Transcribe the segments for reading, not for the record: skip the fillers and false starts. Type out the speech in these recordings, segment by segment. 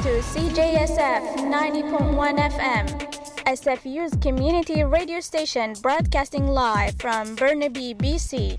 to CJSF 90.1 FM, SFU's community radio station broadcasting live from Burnaby, BC.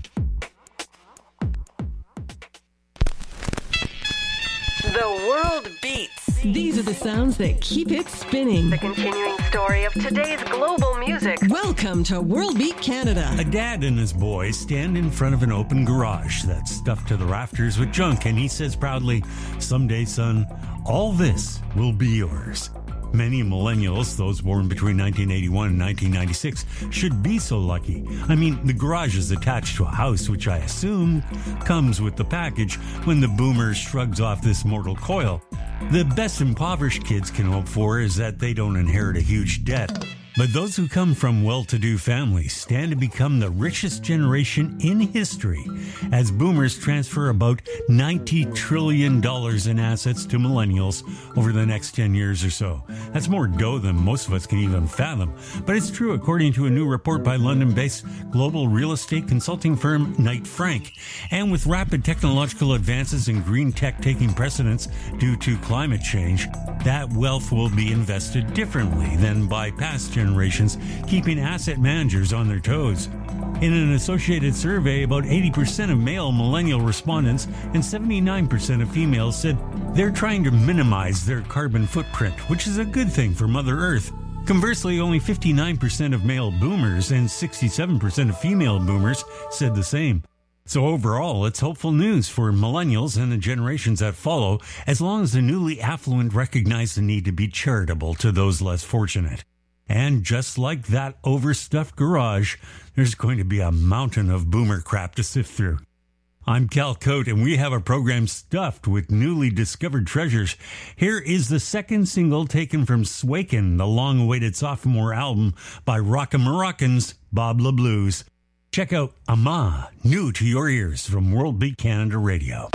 The world beats. These are the sounds that keep it spinning. The continuing story of today's global music. Welcome to World Beat Canada. A dad and his boys stand in front of an open garage that's stuffed to the rafters with junk, and he says proudly, "Someday, son, all this will be yours." Many millennials, those born between 1981 and 1996, should be so lucky. I mean, the garage is attached to a house, which I assume comes with the package when the boomer shrugs off this mortal coil. The best impoverished kids can hope for is that they don't inherit a huge debt. But those who come from well-to-do families stand to become the richest generation in history as boomers transfer about $90 trillion in assets to millennials over the next 10 years or so. That's more dough than most of us can even fathom. But it's true according to a new report by London-based global real estate consulting firm Knight Frank. And with rapid technological advances in green tech taking precedence due to climate change, that wealth will be invested differently than by past generations, keeping asset managers on their toes. In an associated survey, about 80% of male millennial respondents and 79% of females said they're trying to minimize their carbon footprint, which is a good thing for Mother Earth. Conversely, only 59% of male boomers and 67% of female boomers said the same. So overall, it's hopeful news for millennials and the generations that follow, as long as the newly affluent recognize the need to be charitable to those less fortunate. And just like that overstuffed garage, there's going to be a mountain of boomer crap to sift through. I'm Cal Cote, and we have a program stuffed with newly discovered treasures. Here is the second single taken from Swaken, the long-awaited sophomore album by Rockin' Moroccans, Bob La Blues. Check out Ama, new to your ears from World Beat Canada Radio.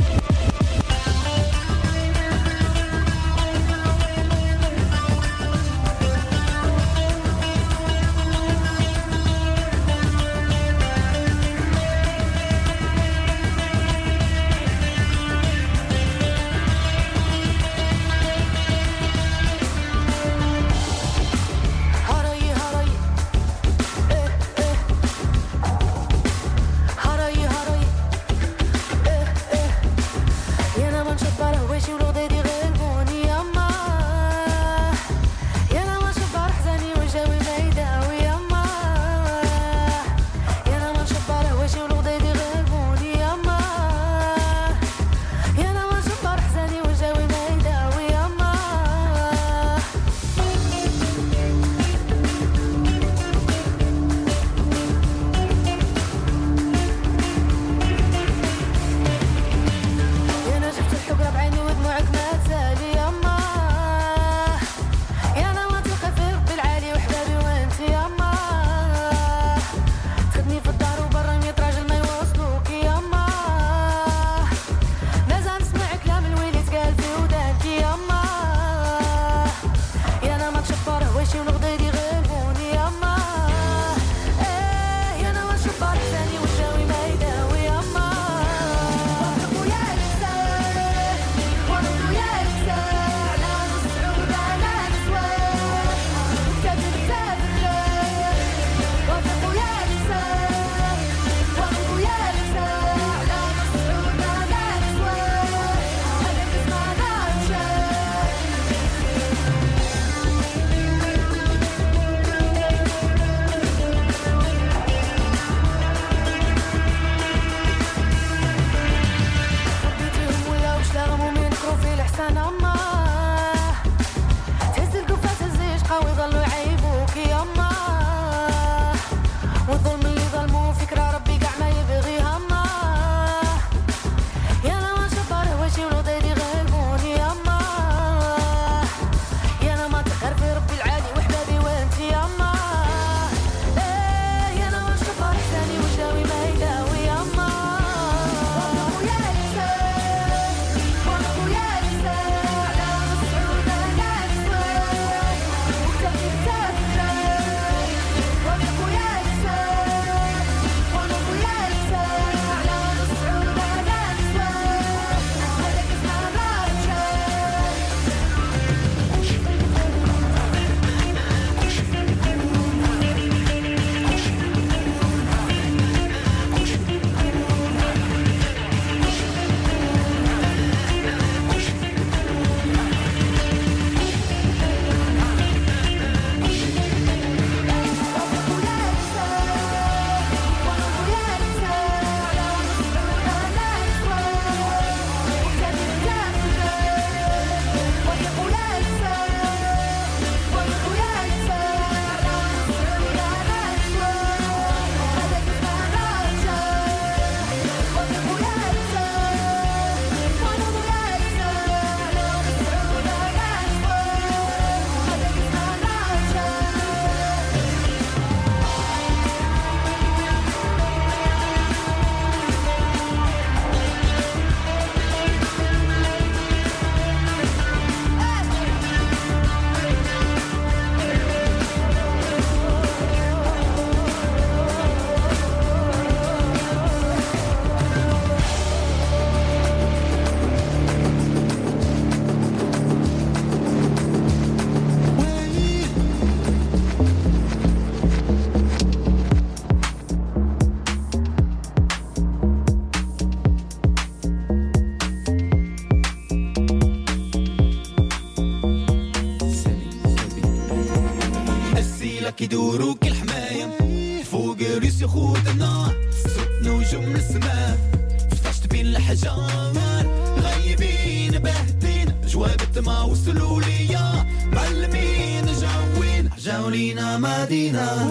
لك يدوروا كل حماية فوق ريس يخوضنا صوت نجوم من السماء فتشت بين الحجار غايبين باهتين جوابت ما وصلوا ليا معلمين جاوين جاولينا مدينة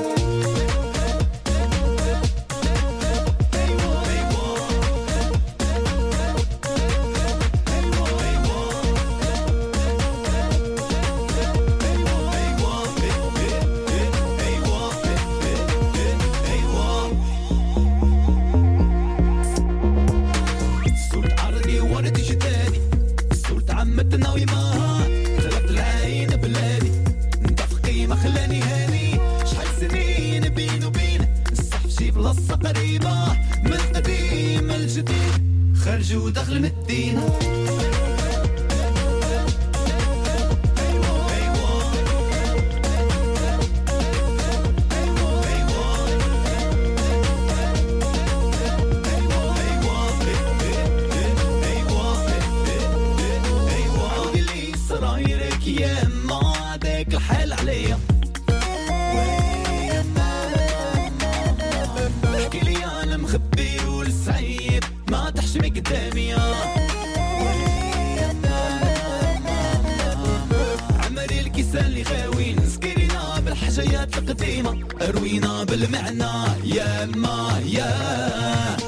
قريبة من قديم الجديد خرجوا دخل مدينة قولي سرايرك يا ما عادك الحال عليا مخبي والسعيد ما تحشمي قدامي عمري الكيسان اللي غاوين سكرينا بالحجايات القديمة اروينا بالمعنى يا ما يا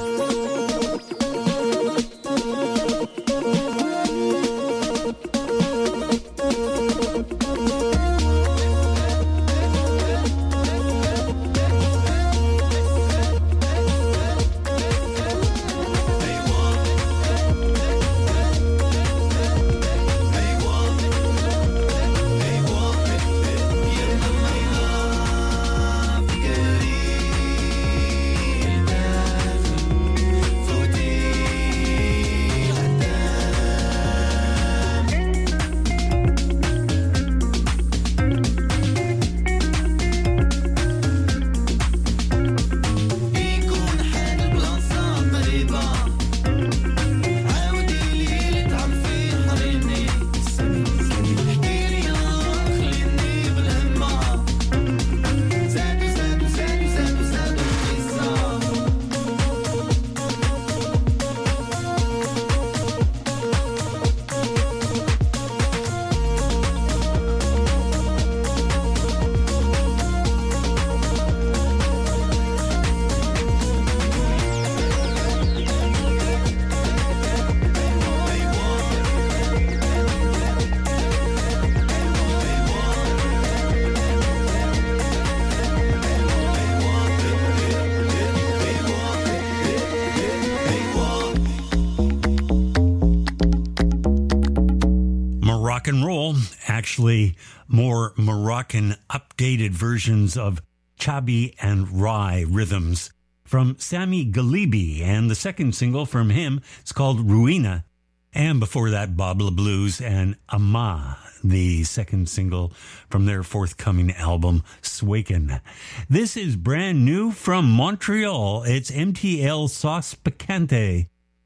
Rock and roll, actually more Moroccan updated versions of Chabi and Rai rhythms from Sami Galibi, and the second single from him is called Ruina, and before that Babla Blues and Ama, the second single from their forthcoming album Swaken. This is brand new from Montreal. It's MTL Sauce Picante,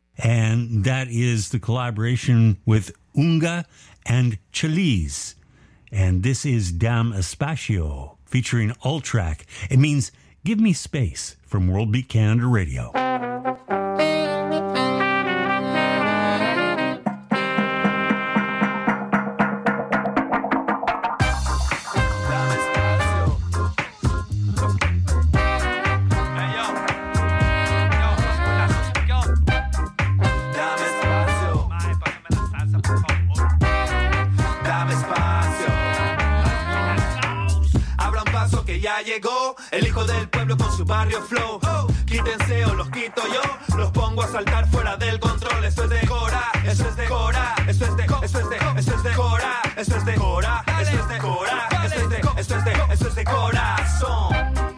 and that is the collaboration with Unga and Chalice. And this is Dam Espacio featuring Ultrack. It means Give Me Space from World Beat Canada Radio. Ya llegó el hijo del pueblo con su barrio flow. Quítense o los quito yo, los pongo a saltar fuera del control. Eso es de Cora, eso es de Cora, eso es de, eso es de, eso es de Cora, eso es de Cora, eso es de Cora, eso es de, eso es de, eso es de corazón.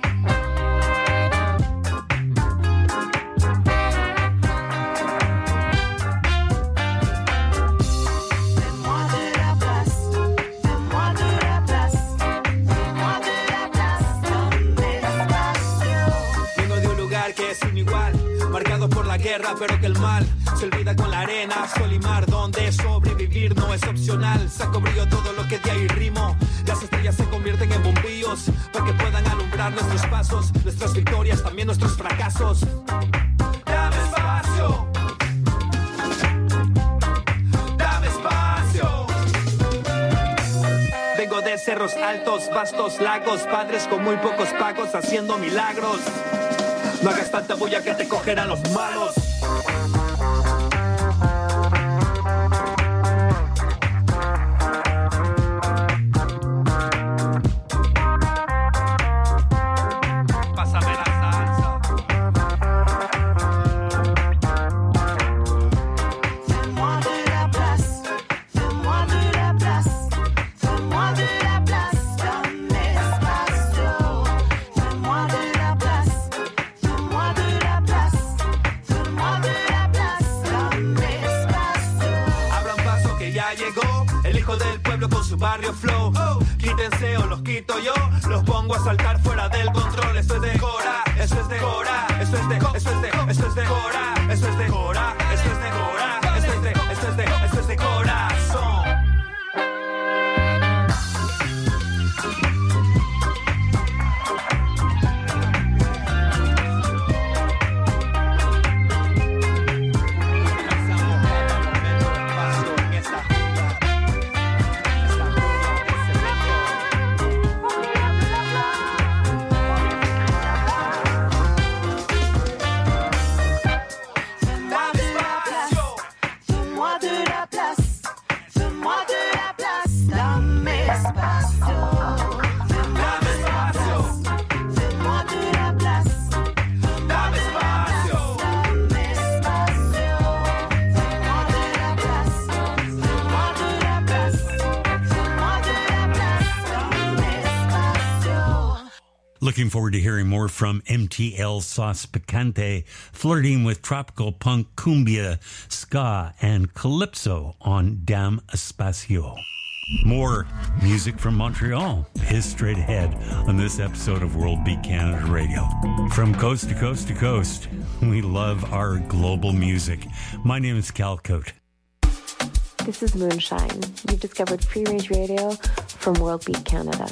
Marcado por la guerra, pero que el mal se olvida con la arena, sol y mar, donde sobrevivir no es opcional. Saco brillo todo lo que de ahí rimo. Las estrellas se convierten en bombillos, brazos, para que puedan alumbrar nuestros pasos, nuestras victorias, también nuestros fracasos. Dame espacio. Dame espacio. Vengo de cerros altos, vastos lagos, padres con muy pocos pagos haciendo milagros. No hagas tanta bulla que te cogerán los malos. Barrio Flow, quítense o los quito yo, los pongo a saltar fuera del control. Esto es de Cora, eso es de Cora, eso es de, eso es de, eso es de Cora, eso es de Cora, eso es de Cora, eso es de, eso es de, eso es de corazón. Looking forward to hearing more from MTL Sauce Picante, flirting with tropical punk, cumbia, ska, and calypso on Dame Espacio. More music from Montreal is straight ahead on this episode of World Beat Canada Radio. From coast to coast to coast, we love our global music. My name is Cal Cote. This is Moonshine. You've discovered Free Range Radio from World Beat Canada.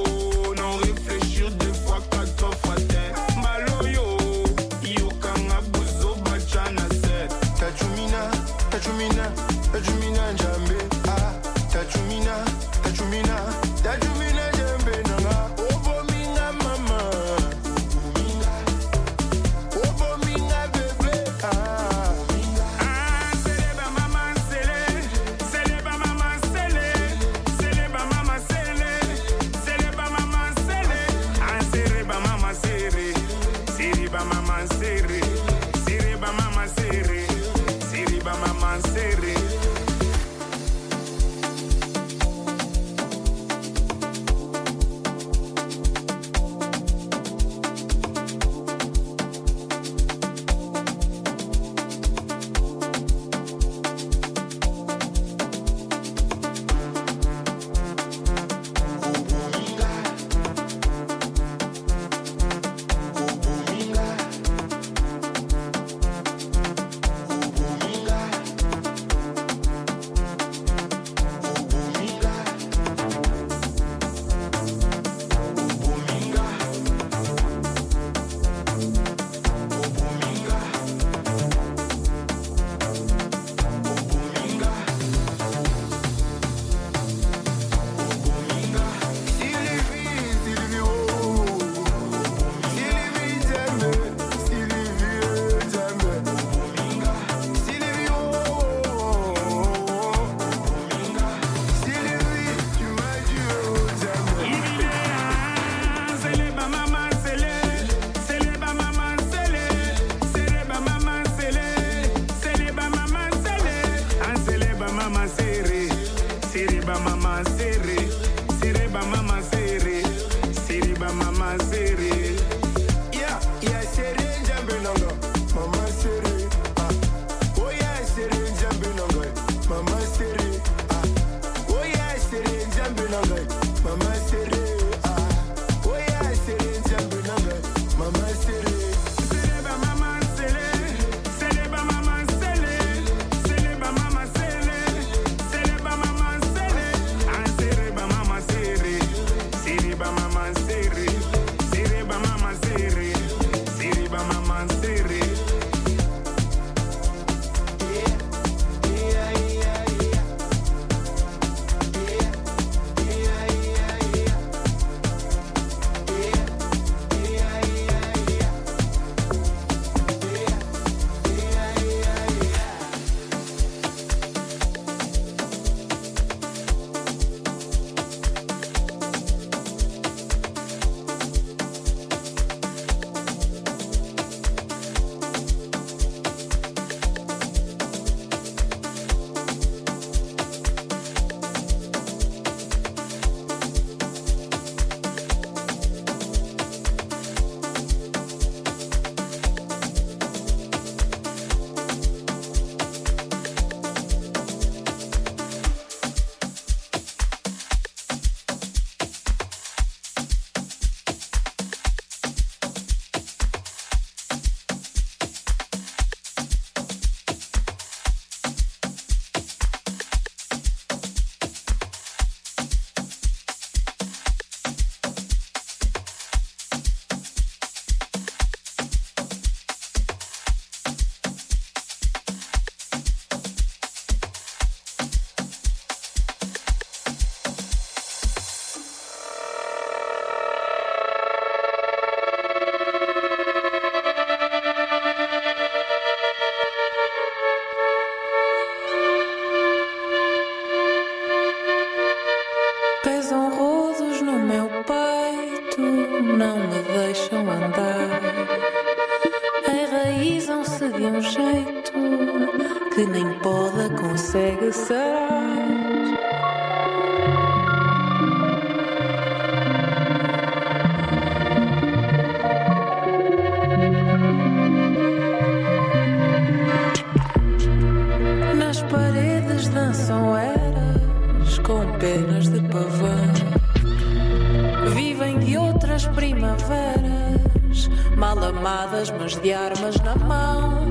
Yo, no réfléchir deux fois qu'à trois fois. Malo yo, yo kanga jumping on me. Mama Siri, oh yeah, Siri, jumping on me. Mama Siri. Seleba mama Siri, seleba mama Siri, seleba mama Siri, seleba mama Siri, and seleba mama Siri, seleba mama Siri, seleba mama Siri, seleba mama Siri. Pesam rolos no meu peito, não me deixam andar. Enraizam-se de um jeito que nem poda consegue sarar. Nas paredes dançam eras com penas de pavão. Vivem de outras primaveras, mal amadas, mas de armas na mão.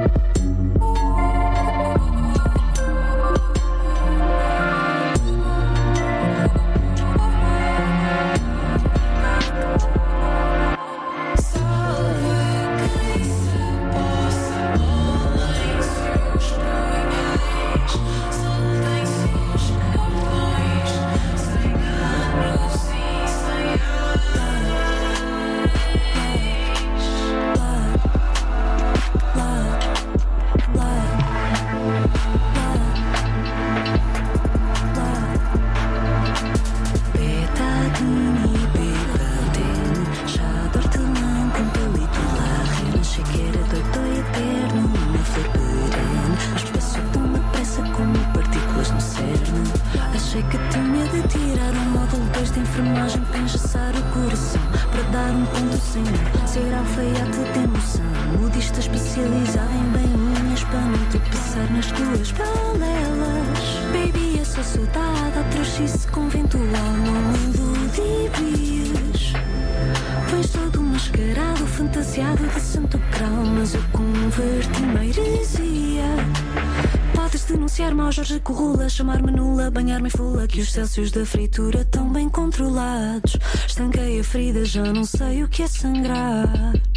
Jorge Corrula, chamar-me nula, banhar-me em fula, que os Celsius da fritura tão bem controlados. Estanquei a ferida, já não sei o que é sangrar.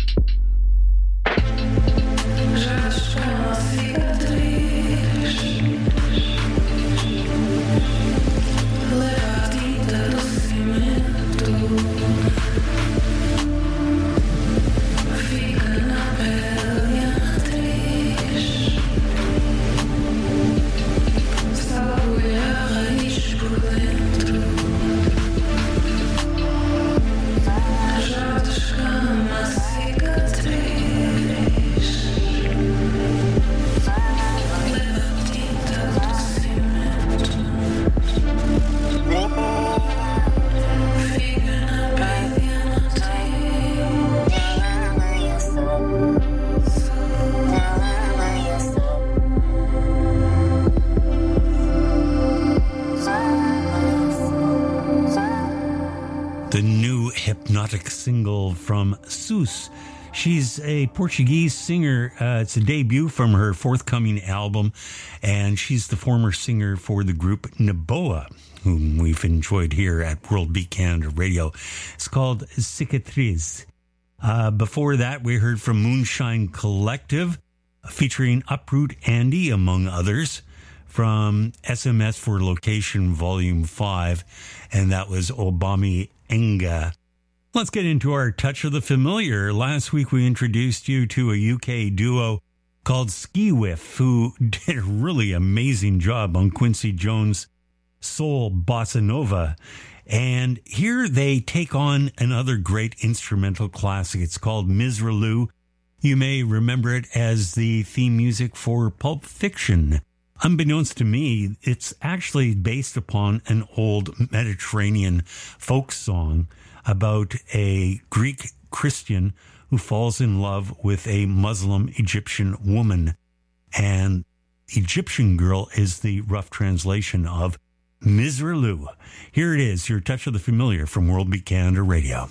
Já chegou a cicatriz, leva a tinta do cimento, fica na pele a atriz. Sabe a raiz por dentro, já descama a cicatriz. the new hypnotic single from Sus. She's a Portuguese singer. It's a debut from her forthcoming album, and she's the former singer for the group Naboa, whom we've enjoyed here at World Beat Canada Radio. It's called Cicatriz. Before that, we heard from Moonshine Collective, featuring Uproot Andy, among others, from SMS for Location Volume 5, and that was Obami Enga. Let's get into our Touch of the Familiar. Last week we introduced you to a UK duo called Ski Whiff, who did a really amazing job on Quincy Jones' Soul Bossa Nova. And here they take on another great instrumental classic. It's called Misralou. You may remember it as the theme music for Pulp Fiction. Unbeknownst to me, it's actually based upon an old Mediterranean folk song about a Greek Christian who falls in love with a Muslim Egyptian woman. And Egyptian Girl is the rough translation of Misralou. Here it is, your Touch of the Familiar from World Beat Canada Radio.